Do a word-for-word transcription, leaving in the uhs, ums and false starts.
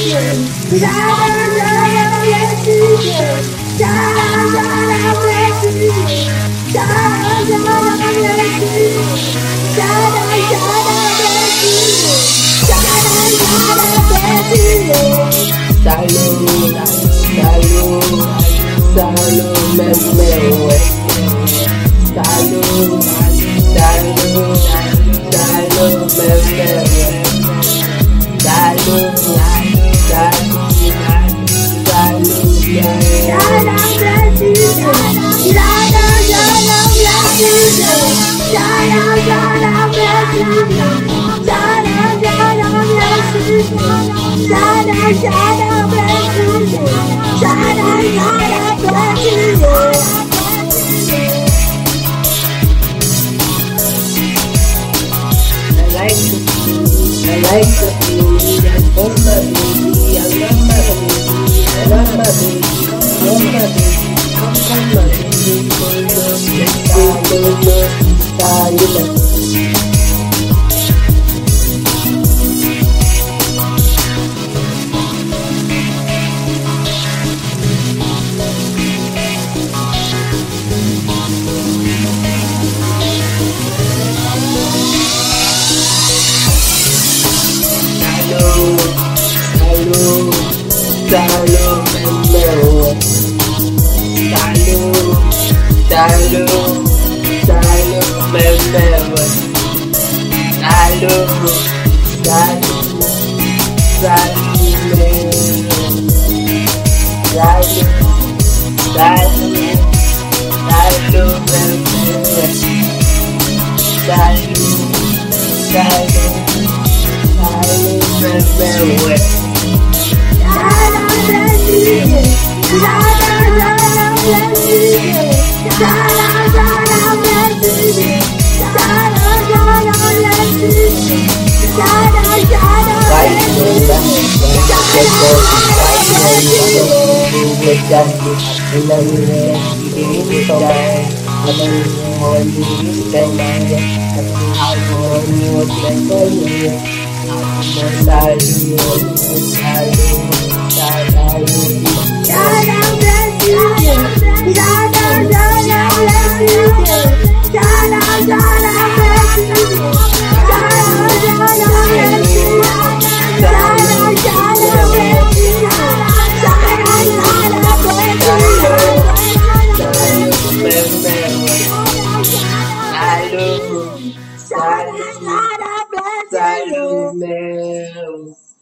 Salut, salut, salut, meu, salut, salut, salut, meu, salut, I like the food, I love my baby, I love my baby, I love my baby, I love my baby, I love my baby, I love my baby. Salut, salut, meu, salut, salut, salut, meu, salut, salut, salut, meu, salut, salut, salut, meu, salut, salut. Salut, meu.